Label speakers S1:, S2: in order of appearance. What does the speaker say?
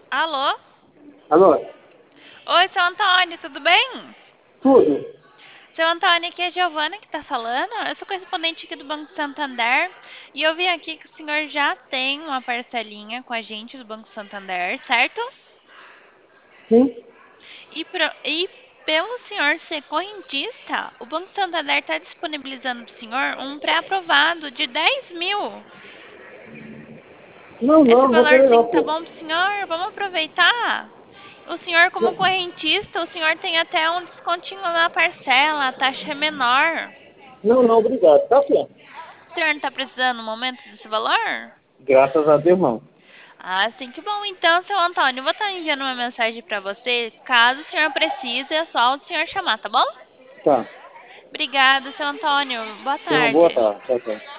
S1: Alô?
S2: Alô?
S1: Oi, seu Antônio, tudo bem?
S2: Tudo?
S1: Seu Antônio, aqui é a Giovana que tá falando. Eu sou correspondente aqui do Banco Santander e eu vi aqui que o senhor já tem uma parcelinha com a gente do Banco Santander, certo?
S2: Sim?
S1: E pelo senhor ser correntista, o Banco Santander está disponibilizando para o senhor um pré-aprovado de 10 mil.
S2: Não,
S1: Esse
S2: não vou querer não,
S1: valorzinho tá
S2: pô.
S1: bom pro senhor? Vamos aproveitar? O senhor, como
S2: Não,
S1: correntista, o senhor tem até um descontinho na parcela, a taxa é menor.
S2: não, obrigado. Tá certo.
S1: O senhor não tá precisando no momento desse valor?
S2: Graças a Deus, não.
S1: Ah, sim, que bom. Então, seu Antônio, eu vou estar enviando uma mensagem para você. Caso o senhor precise, é só o senhor chamar, tá bom?
S2: Tá.
S1: Obrigada, seu Antônio. Boa
S2: Tenha uma boa
S1: tarde.
S2: tarde. Tchau, tchau.